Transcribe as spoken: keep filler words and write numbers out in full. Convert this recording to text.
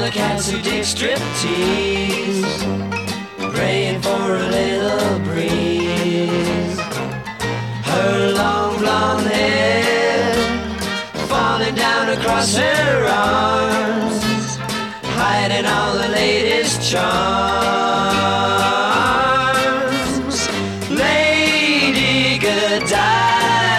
the cats who dig striptease, praying for a little breeze. Her long blonde hair falling down across her arms, hiding all the latest charms.